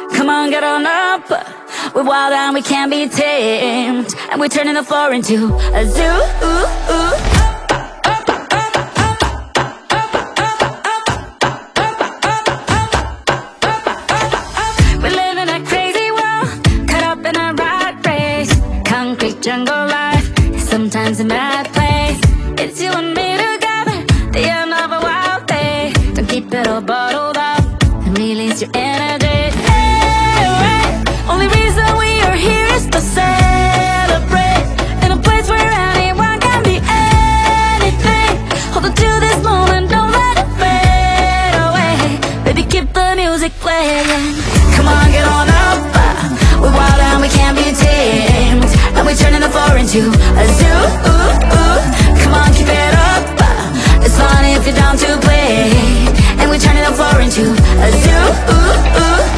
Come on, get on up. We're wild and we can't be tamed, and we're turning the floor into a zoo. We live in a crazy world, caught up in a rat race. Concrete jungle life, sometimes a mad place. It's you and me together, the end of a wild day. Don't keep it all bottled up and release your energy. Only reason we are here is to celebrate, in a place where anyone can be anything. Hold on to this moment, don't let it fade away. Baby, keep the music playing. Come on, get on up. We're wild and we can't be tamed, and we're turning the floor into a zoo. Come on, keep it up. It's fun if you're down to play, and we're turning the floor into a zoo.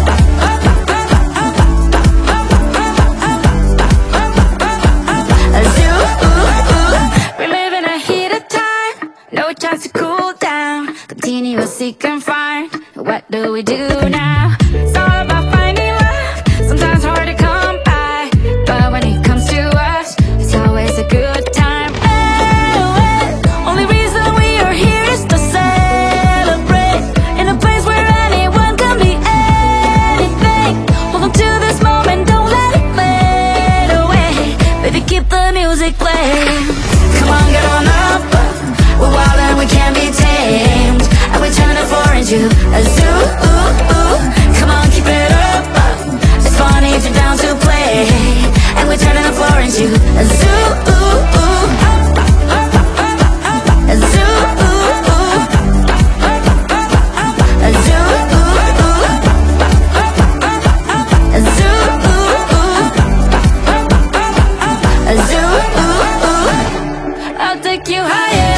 No chance to cool down, continuously confined. What do we do now? It's all about finding love, sometimes hard to come by, but when it comes to us, it's always a good time. Only reason we are here is to celebrate, in a place where anyone can be anything. Hold on to this moment, don't let it fade away. Baby, keep the music playing. Come on, get on up. We're wild and we can't be tamed, and we're turning the floor into a zoo. Come on, keep it up. It's funny if you're down to play, and we're turning the floor into a zoo. A zoo. A zoo. A zoo. A zoo. I'll take you higher.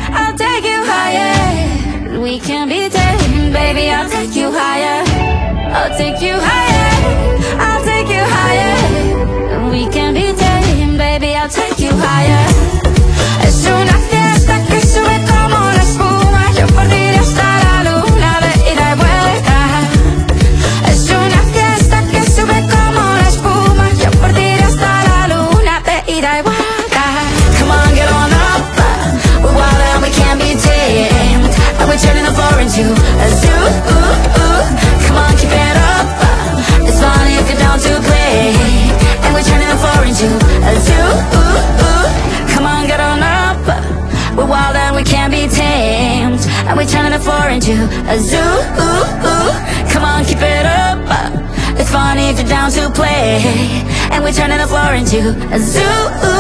We can be tamed, baby, I'll take you higher. I'll take you higher. I'll take you higher. We can be tamed, baby, I'll take you higher. Es una fiesta que sube como la espuma. Yo podría hasta la luna de ida y vuelta. Es una fiesta que sube como la espuma. Yo podría hasta la luna de ida y vuelta. Come on, get on up. We're wild and we can't be tamed, and we're turning the floor into a zoo. Come on, keep it up. It's funny if you're down to play, and we're turning the floor into a zoo. Come on, get on up. We're wild and we can't be tamed, and we're turning the floor into a zoo. Come on, keep it up. It's funny if you're down to play, and we're turning the floor into a zoo.